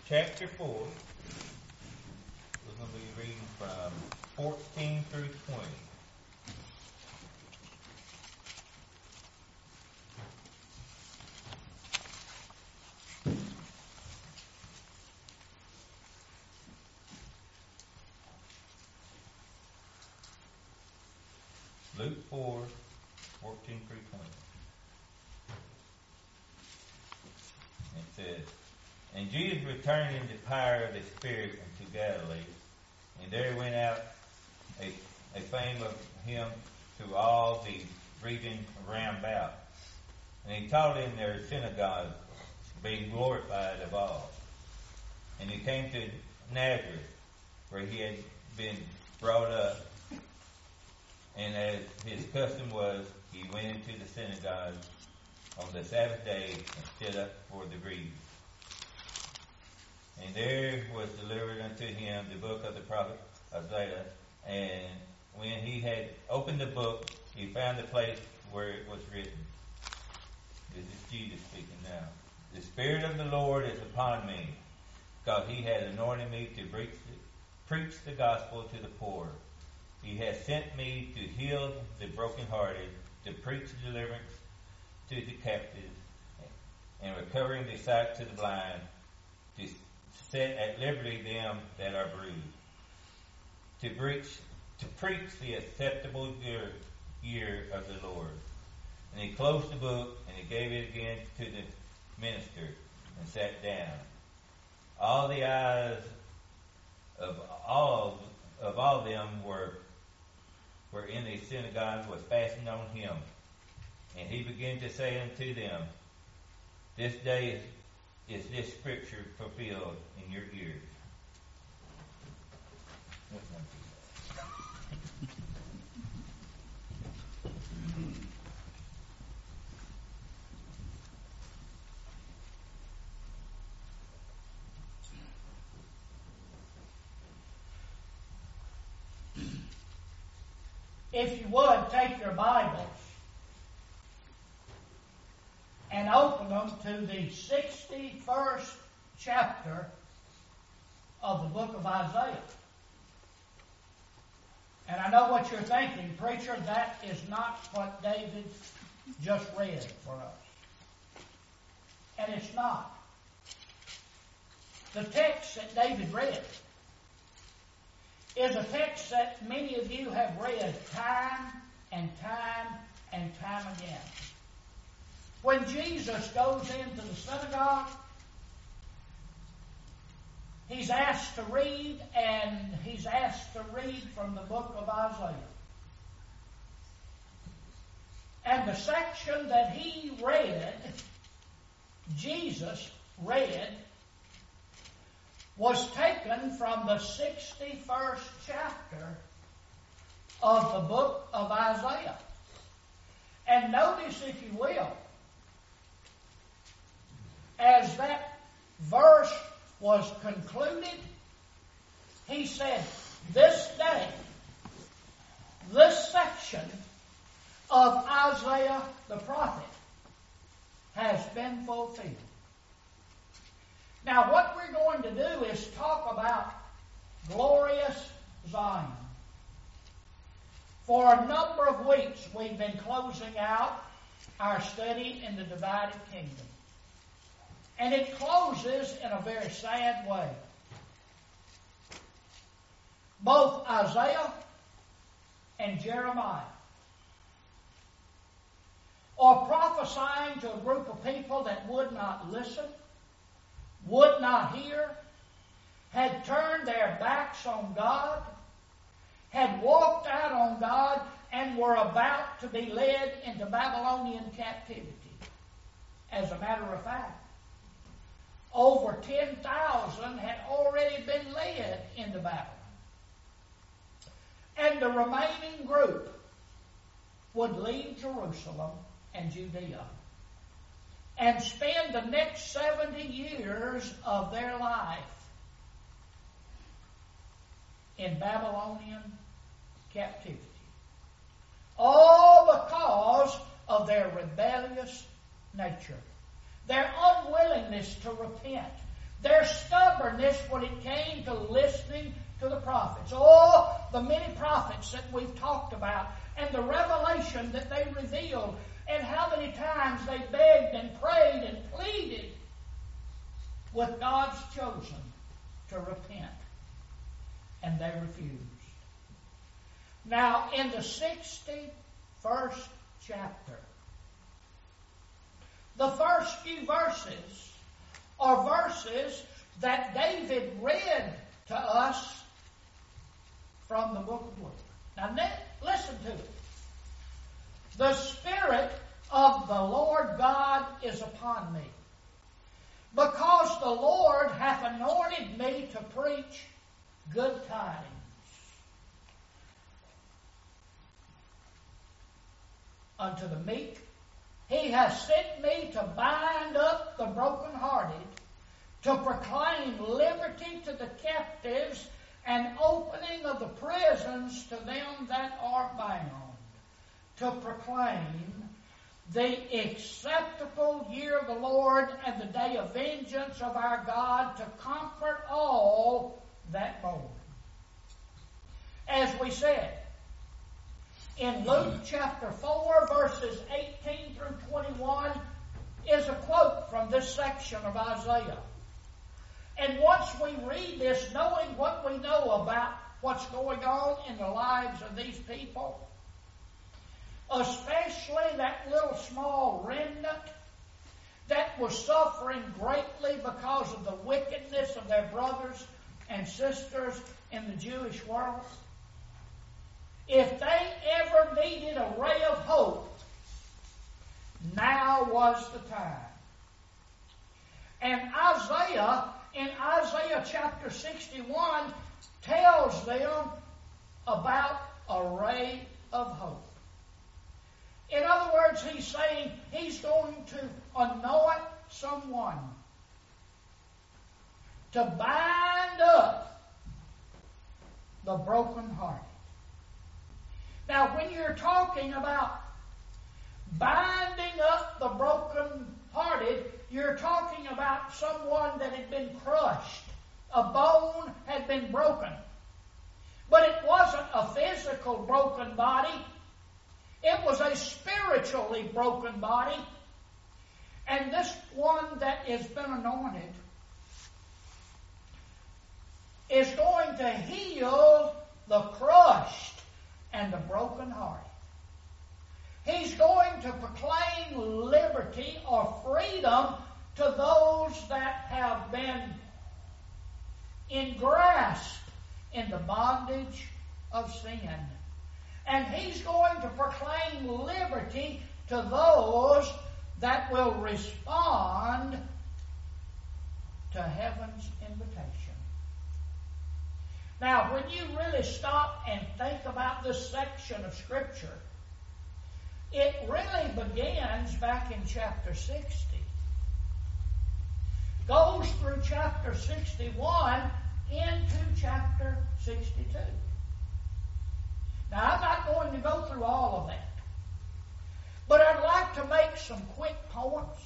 chapter 4. We're going to be reading from 14 through 20. Luke 4, 14 through 20. It says, And Jesus returned in the power of the Spirit into Galilee, and there went out a fame of him through all the region round about. And he taught in their synagogue, being glorified of all. And he came to Nazareth, where he had been brought up. And as his custom was, he went into the synagogue on the Sabbath day and stood up for the reading. And there was delivered unto him the book of the prophet Isaiah. And when he had opened the book, he found the place where it was written. This is Jesus speaking now. The Spirit of the Lord is upon me, because he has anointed me to preach the gospel to the poor. He has sent me to heal the brokenhearted, to preach deliverance to the captives, and recovering the sight to the blind, to set at liberty them that are bruised, to preach the acceptable year of the Lord. And he closed the book, and he gave it again to the minister, and sat down. All the eyes of all them were in the synagogue was fastened on him. And he began to say unto them, This day is this scripture fulfilled in your ears. If you would, take your Bibles and open them to the 61st chapter of the book of Isaiah. And I know what you're thinking, preacher, that is not what David just read for us. And it's not. The text that David read is a text that many of you have read time and time and time again. When Jesus goes into the synagogue, he's asked to read, and he's asked to read from the book of Isaiah. And the section that he read, Jesus read, was taken from the 61st chapter of the book of Isaiah. And notice, if you will, as that verse was concluded, he said, this day, this section of Isaiah the prophet has been fulfilled. Now, what we're going to do is talk about glorious Zion. For a number of weeks, we've been closing out our study in the divided kingdom. And it closes in a very sad way. Both Isaiah and Jeremiah are prophesying to a group of people that would not listen, would not hear, had turned their backs on God, had walked out on God, and were about to be led into Babylonian captivity. As a matter of fact, over 10,000 had already been led into Babylon. And the remaining group would leave Jerusalem and Judea and spend the next 70 years of their life in Babylonian captivity. All because of their rebellious nature, their unwillingness to repent, their stubbornness when it came to listening to the prophets. Oh, the many prophets that we've talked about, and the revelation that they revealed, and how many times they begged and prayed and pleaded with God's chosen to repent. And they refused. Now, in the 61st chapter, the first few verses are verses that David read to us from the book of Luke. Now, listen to it. The Spirit of the Lord God is upon me, because the Lord hath anointed me to preach good tidings unto the meek. He hath sent me to bind up the brokenhearted, to proclaim liberty to the captives, and opening of the prisons to them that are bound, to proclaim the acceptable year of the Lord and the day of vengeance of our God, to comfort all that mourn. As we said, in Luke chapter 4, verses 18 through 21, is a quote from this section of Isaiah. And once we read this, knowing what we know about what's going on in the lives of these people, especially that little small remnant that was suffering greatly because of the wickedness of their brothers and sisters in the Jewish world, if they ever needed a ray of hope, now was the time. And Isaiah, in Isaiah chapter 61, tells them about a ray of hope. In other words, he's saying he's going to anoint someone to bind up the brokenhearted. Now, when you're talking about binding up the brokenhearted, you're talking about someone that had been crushed. A bone had been broken. But it wasn't a physical broken body. It was a spiritually broken body. And this one that has been anointed is going to heal the crushed and the brokenhearted. He's going to proclaim liberty or freedom to those that have been engrasped in the bondage of sin. And he's going to proclaim liberty to those that will respond to heaven's invitation. Now, when you really stop and think about this section of Scripture, it really begins back in chapter 60. Goes through chapter 61 into chapter 62. Now, I'm not going to go through all of that, but I'd like to make some quick points,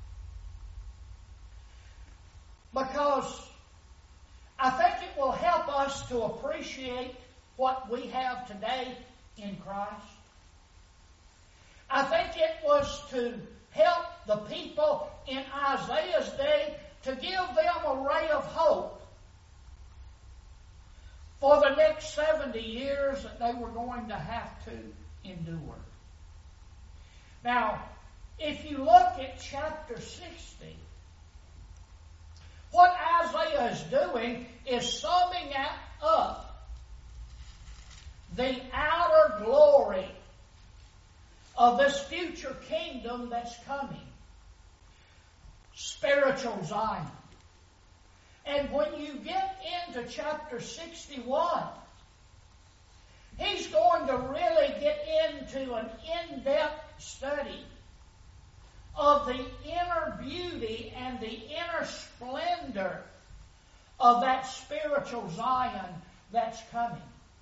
because I think it will help us to appreciate what we have today in Christ. I think it was to help the people in Isaiah's day to give them a ray of hope for the next 70 years that they were going to have to endure. Now, if you look at chapter 60, what Isaiah is doing is summing up the outer glory of this future kingdom that's coming. Spiritual Zion. And when you get into chapter 61, he's going to really get into an in-depth study of the inner beauty and the inner splendor of that spiritual Zion that's coming.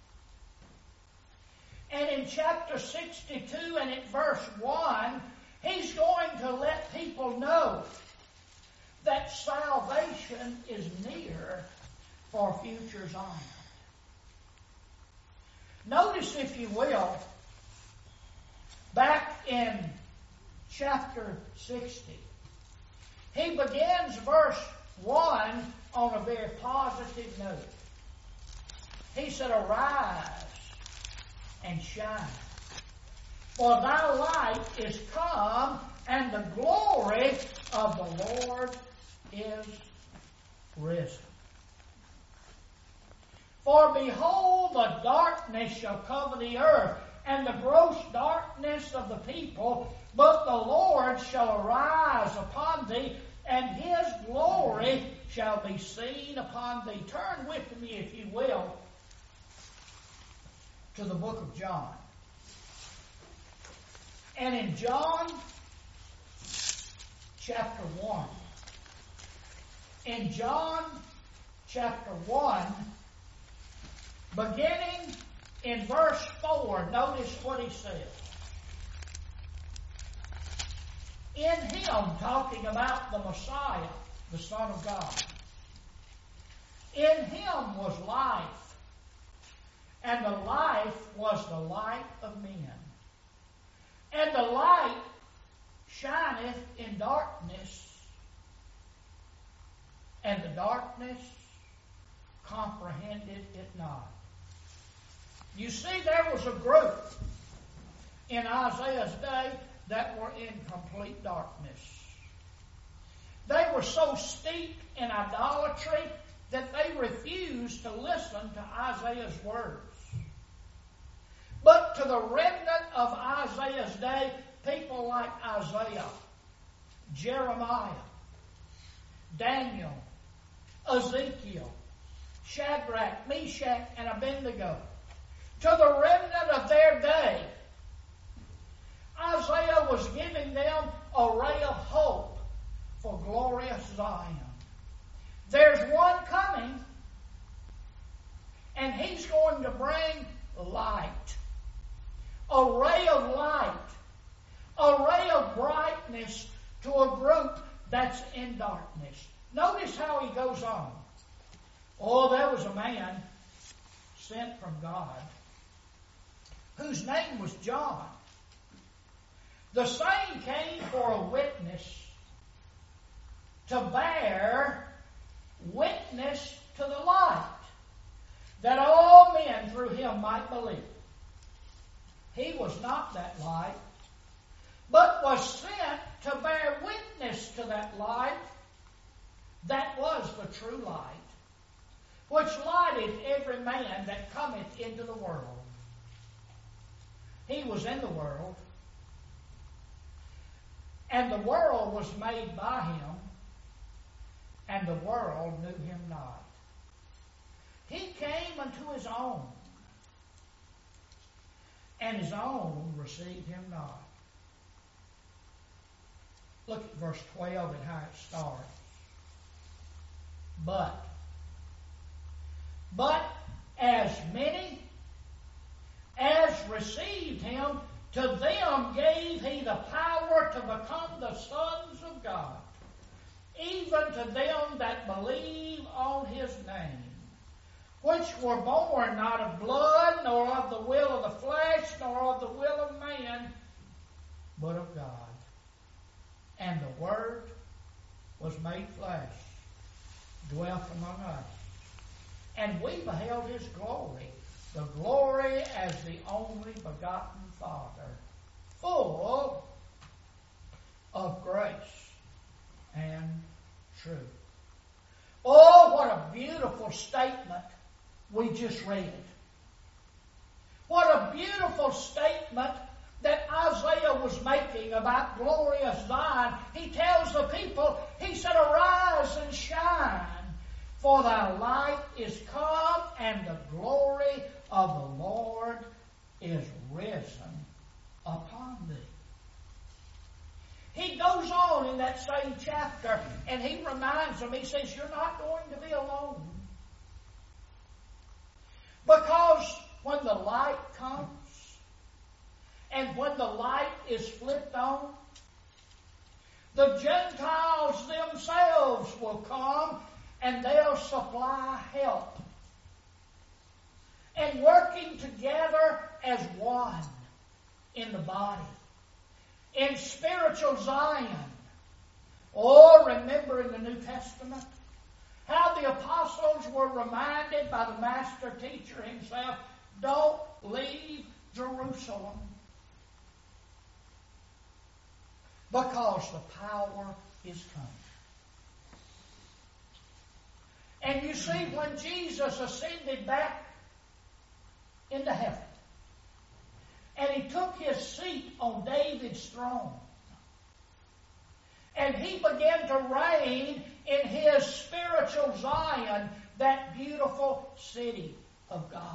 And in chapter 62 and at verse 1, he's going to let people know that salvation is near for future Zion. Notice, if you will, back in chapter 60, he begins verse 1 on a very positive note. He said, "Arise and shine, for thy light is come, and the glory of the Lord is risen. For behold, the darkness shall cover the earth, and the gross darkness of the people, but the Lord shall arise upon thee, and his glory shall be seen upon thee." Turn with me, if you will, to the book of John. And in John chapter 1, in John chapter 1, beginning in verse 4, notice what he says. In him, talking about the Messiah, the Son of God, in him was life, and the life was the light of men. And the light shineth in darkness, and the darkness comprehended it not. You see, there was a group in Isaiah's day that were in complete darkness. They were so steeped in idolatry that they refused to listen to Isaiah's words. But to the remnant of Isaiah's day, people like Isaiah, Jeremiah, Daniel, Ezekiel, Shadrach, Meshach, and Abednego, to the remnant of their day, Isaiah was giving them a ray of hope for glorious Zion. There's one coming, and he's going to bring light. A ray of light. A ray of brightness to a group that's in darkness. Notice how he goes on. Oh, there was a man sent from God whose name was John. The same came for a witness, to bear witness to the light, that all men through him might believe. He was not that light, but was sent to bear witness to that light that was the true light, which lighteth every man that cometh into the world. He was in the world, and the world was made by him, and the world knew him not. He came unto his own, and his own received him not. Look at verse 12 and how it starts. But as many as received him, to them gave he the power to become the sons of God, even to them that believe on his name, which were born not of blood, nor of the will of the flesh, nor of the will of man, but of God. And the Word was made flesh, dwelt among us, and we beheld his glory, the glory as the only begotten Father, full of grace and truth. Oh, what a beautiful statement we just read. What a beautiful statement that Isaiah was making about glorious Zion. He tells the people, he said, "Arise and shine, for thy light is come, and the glory of the Lord is risen upon thee." He goes on in that same chapter, and he reminds them, he says, you're not going to be alone. Because when the light comes, and when the light is flipped on, The Gentiles themselves will come and they'll supply help. And working together as one in the body. In spiritual Zion. Oh, remember in the New Testament how the apostles were reminded by the master teacher himself, don't leave Jerusalem. Because the power is coming. And you see, when Jesus ascended back into heaven, and He took His seat on David's throne, and He began to reign in His spiritual Zion, that beautiful city of God.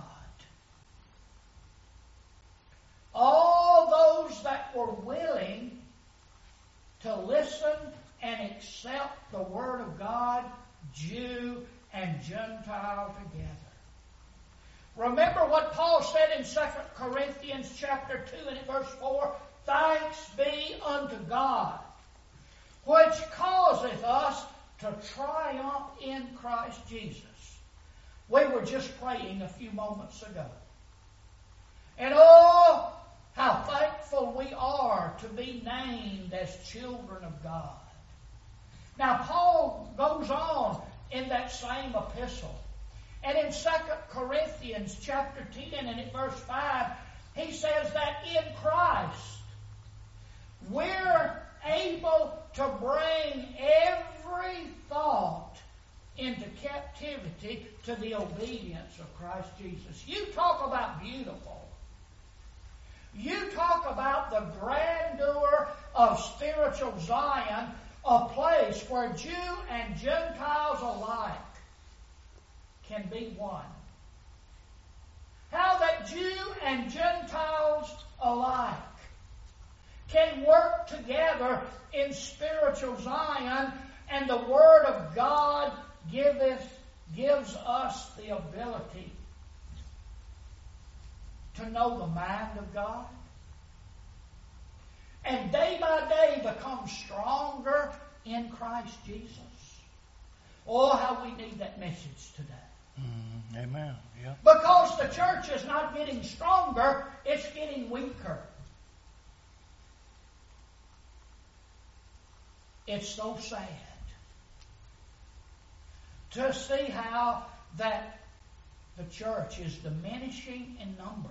All those that were willing to listen and accept the Word of God, Jew and Gentile together. Remember what Paul said in 2 Corinthians chapter 2 and verse 4, thanks be unto God, which causeth us to triumph in Christ Jesus. We were just praying a few moments ago. And oh, how thankful we are to be named as children of God. Now, Paul goes on in that same epistle. And in 2 Corinthians chapter 10 and in verse 5, he says that in Christ, we're able to bring every thought into captivity to the obedience of Christ Jesus. You talk about beautiful. You talk about the grandeur of spiritual Zion, a place where Jew and Gentiles alike can be one. How that Jew and Gentiles alike can work together in spiritual Zion, and the Word of God gives us the ability to know the mind of God, and day by day become stronger in Christ Jesus. Oh, how we need that message today. Amen. Yeah. Because the church is not getting stronger, it's getting weaker. It's so sad to see how that the church is diminishing in number.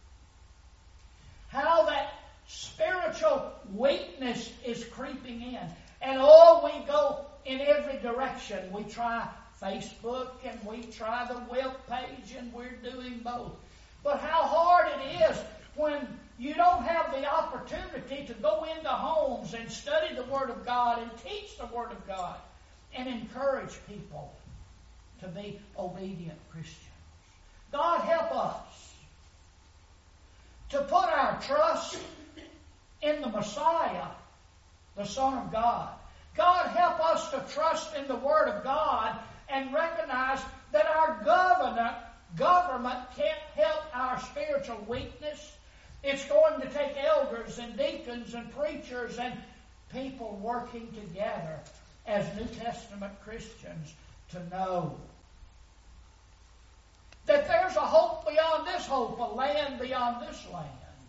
How that spiritual weakness is creeping in. And we go in every direction. We try Facebook and we try the web page, and we're doing both. But how hard it is when you don't have the opportunity to go into homes and study the Word of God and teach the Word of God and encourage people to be obedient Christians. God help us to put our trust in the Messiah, the Son of God. God help us to trust in the Word of God and recognize that our government can't help our spiritual weakness. It's going to take elders and deacons and preachers and people working together as New Testament Christians to know that there's a hope beyond this hope, a land beyond this land.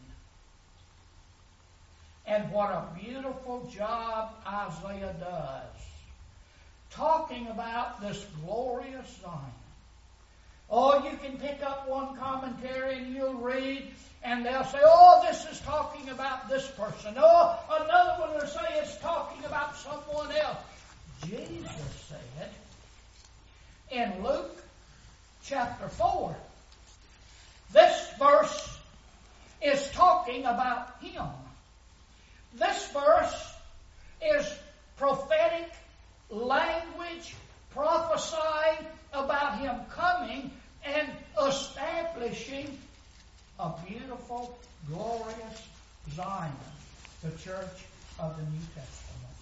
And what a beautiful job Isaiah does talking about this glorious Zion. Oh, you can pick up one commentary and you'll read, and they'll say, oh, this is talking about this person. Oh, another one will say it's talking about someone else. Jesus said in Luke chapter 4, this verse is talking about Him. This verse is prophetic language prophesying about Him coming and establishing a beautiful, glorious Zion, the church of the New Testament.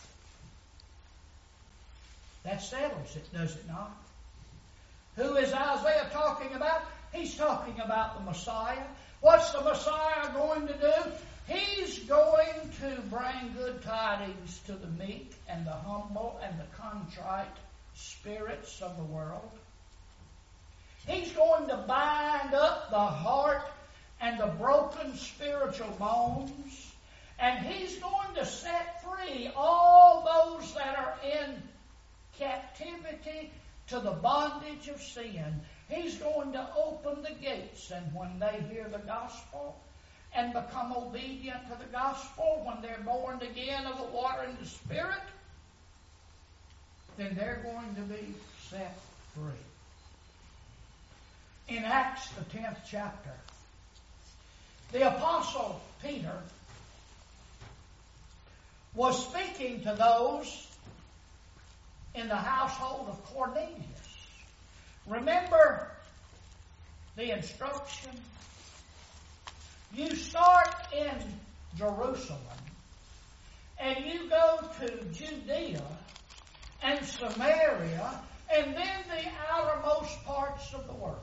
That settles it, does it not? Who is Isaiah talking about? He's talking about the Messiah. What's the Messiah going to do? He's going to bring good tidings to the meek and the humble and the contrite spirits of the world. He's going to bind up the heart and the broken spiritual bones. And He's going to set free all those that are in captivity to the bondage of sin. He's going to open the gates, and when they hear the gospel and become obedient to the gospel, when they're born again of the water and the Spirit, then they're going to be set free. In Acts, the 10th chapter, the Apostle Peter was speaking to those in the household of Cornelius. Remember the instruction? You start in Jerusalem and you go to Judea and Samaria and then the outermost parts of the world.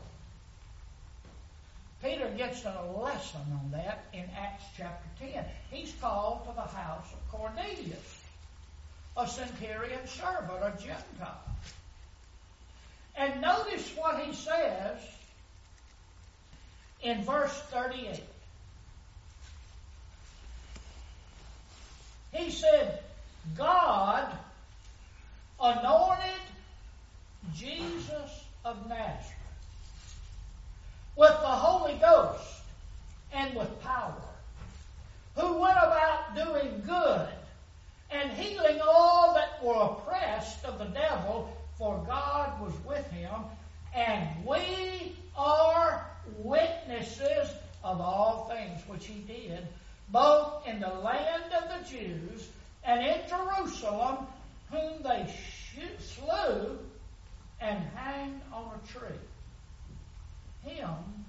Peter gets a lesson on that in Acts chapter 10. He's called to the house of Cornelius, a centurion servant, a Gentile. And notice what he says in verse 38. He said, God anointed Jesus of Nazareth with the Holy Ghost and with power, who went about doing good and healing all that were oppressed of the devil, for God was with him. And we are witnesses of all things which he did, both in the land of the Jews and in Jerusalem, whom they slew and hanged on a tree. Him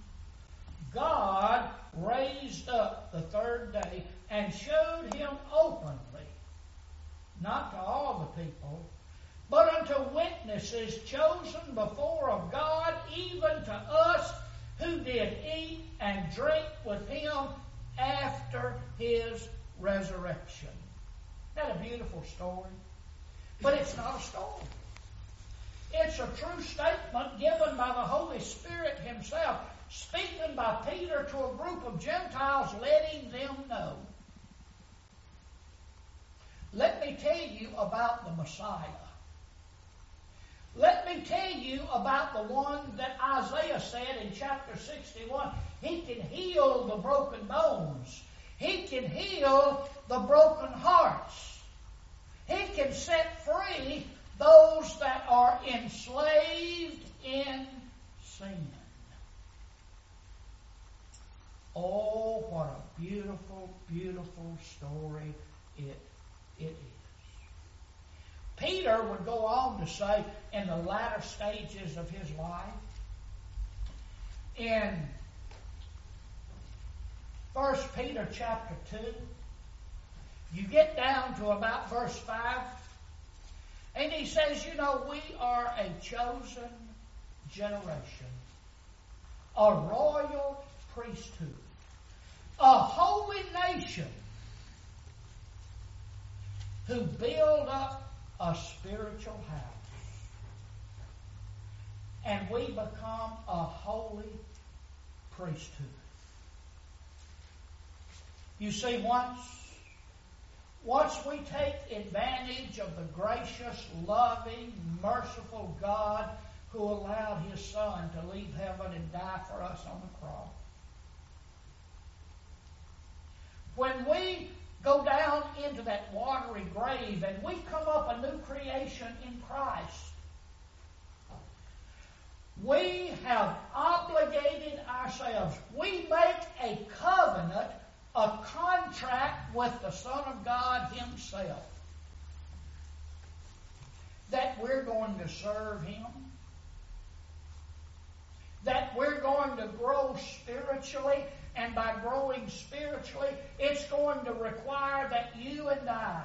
God raised up the third day and showed him openly, not to all the people, but unto witnesses chosen before of God, even to us who did eat and drink with him after his resurrection. Isn't that a beautiful story? But it's not a story. It's a true statement given by the Holy Spirit himself, speaking by Peter to a group of Gentiles, letting them know. Let me tell you about the Messiah. Let me tell you about the one that Isaiah said in chapter 61. He can heal the broken bones. He can heal the broken hearts. He can set free those that are enslaved in sin. Oh, what a beautiful, beautiful story it is. Peter would go on to say in the latter stages of his life, in 1 Peter chapter 2, you get down to about verse 5, and he says, you know, we are a chosen generation, a royal priesthood, a holy nation, who build up a spiritual house. And we become a holy priesthood. You see, once we take advantage of the gracious, loving, merciful God who allowed his Son to leave heaven and die for us on the cross, when we go down into that watery grave and we come up a new creation in Christ, we have obligated ourselves. We make a covenant, a contract with the Son of God himself, that we're going to serve him, that we're going to grow spiritually, and by growing spiritually, it's going to require that you and I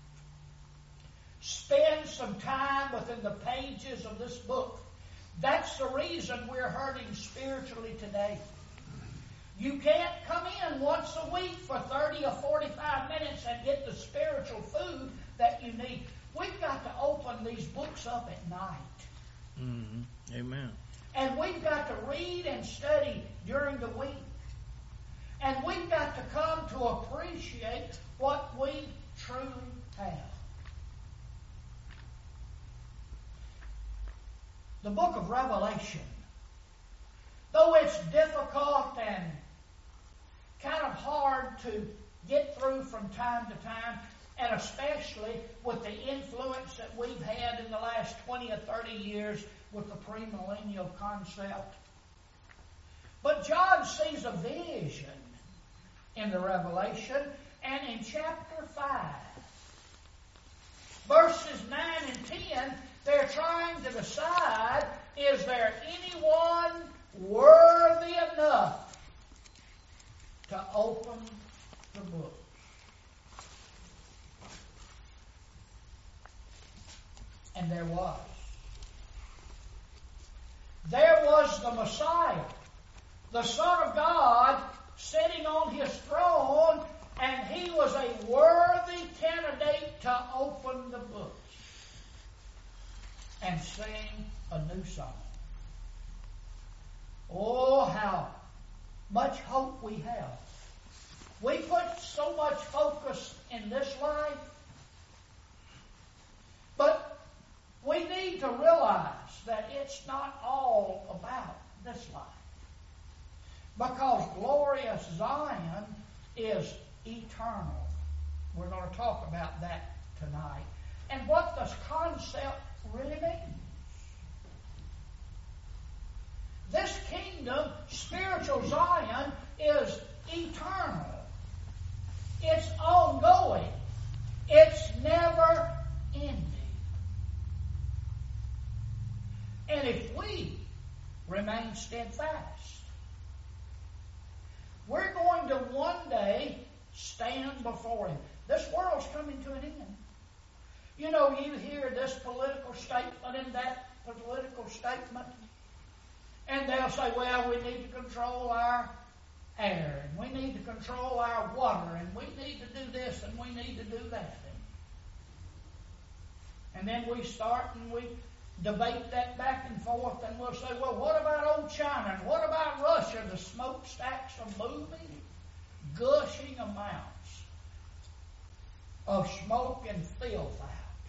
spend some time within the pages of this book. That's the reason we're hurting spiritually today. You can't come in once a week for 30 or 45 minutes and get the spiritual food that you need. We've got to open these books up at night. Mm-hmm. Amen. And we've got to read and study during the week. And we've got to come to appreciate what we truly have. The book of Revelation, though it's difficult and kind of hard to get through from time to time, and especially with the influence that we've had in the last 20 or 30 years with the premillennial concept. But John sees a vision in the Revelation, and in chapter 5, verses 9 and 10, they're trying to decide, is there anyone worthy enough to open the book? And there was. There was the Messiah, the Son of God, sitting on His throne, and He was a worthy candidate to open the books and sing a new song. Oh, how much hope we have. We put so much focus in this life, but we need to realize that it's not all about this life. Because glorious Zion is eternal. We're going to talk about that tonight. And what this concept really means. This kingdom, spiritual Zion, is eternal. It's ongoing. It's never ending. And if we remain steadfast, we're going to one day stand before Him. This world's coming to an end. You know, you hear this political statement and that political statement, and they'll say, well, we need to control our air, and we need to control our water, and we need to do this, and we need to do that. And then we start and we debate that back and forth, and we'll say, well, what about old China, and what about Russia? The smokestacks are moving, gushing amounts of smoke and filth out.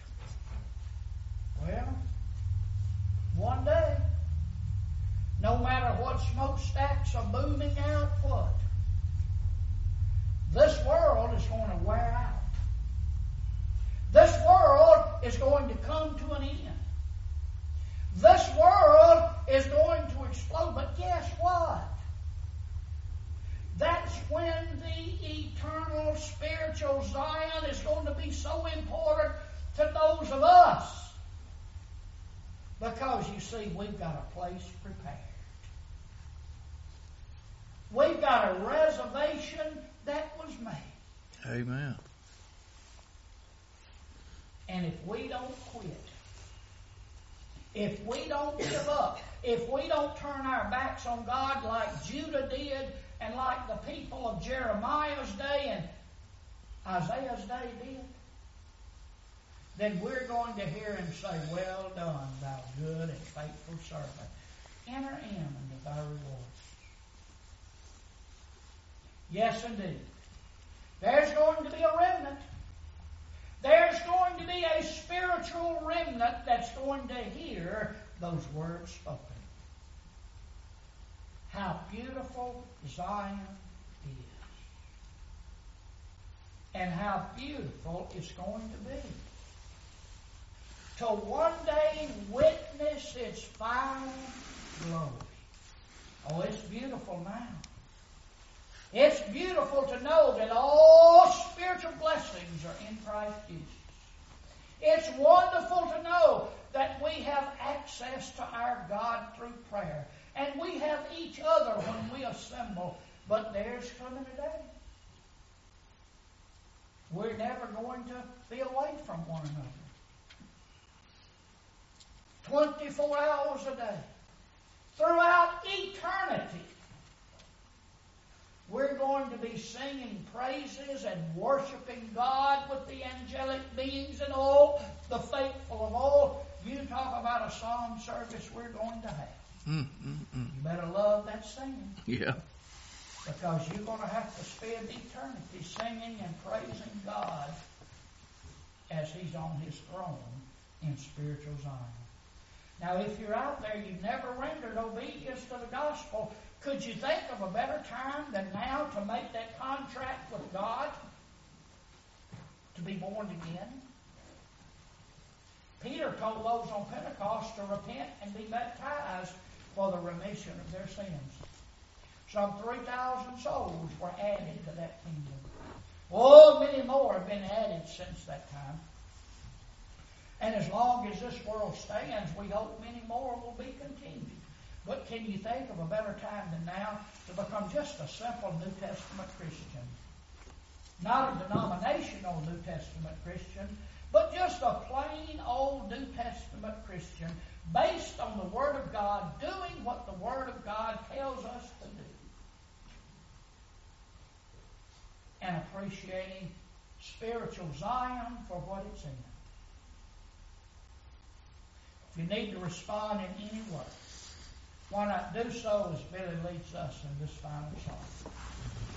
Well, one day, no matter what smokestacks are moving out, what? This world is going to wear out. This world is going to come to an end. This world is going to explode. But guess what? That's when the eternal spiritual Zion is going to be so important to those of us. Because, you see, we've got a place prepared. We've got a reservation that was made. Amen. And if we don't quit, if we don't give up, if we don't turn our backs on God like Judah did and like the people of Jeremiah's day and Isaiah's day did, then we're going to hear Him say, well done, thou good and faithful servant. Enter in into thy reward. Yes, indeed. There's going to be a remnant. There's going to be a spiritual remnant that's going to hear those words spoken. How beautiful Zion is. And how beautiful it's going to be. To one day witness its final glory. Oh, it's beautiful now. It's beautiful to know that all spiritual blessings are in Christ Jesus. It's wonderful to know that we have access to our God through prayer. And we have each other when we assemble. But there's coming a day. We're never going to be away from one another. 24 hours a day. Throughout eternity. We're going to be singing praises and worshiping God with the angelic beings and all the faithful of all. You talk about a psalm service we're going to have. You better love that singing. Yeah. Because you're going to have to spend eternity singing and praising God as He's on His throne in spiritual Zion. Now, if you're out there, you've never rendered obedience to the gospel, could you think of a better time than now to make that contract with God? To be born again? Peter told those on Pentecost to repent and be baptized for the remission of their sins. Some 3,000 souls were added to that kingdom. Oh, many more have been added since that time. And as long as this world stands, we hope many more will be continued. But can you think of a better time than now to become just a simple New Testament Christian? Not a denominational New Testament Christian, but just a plain old New Testament Christian based on the Word of God, doing what the Word of God tells us to do. And appreciating spiritual Zion for what it's in. If you need to respond in any way, why not do so as Billy leads us in this final song?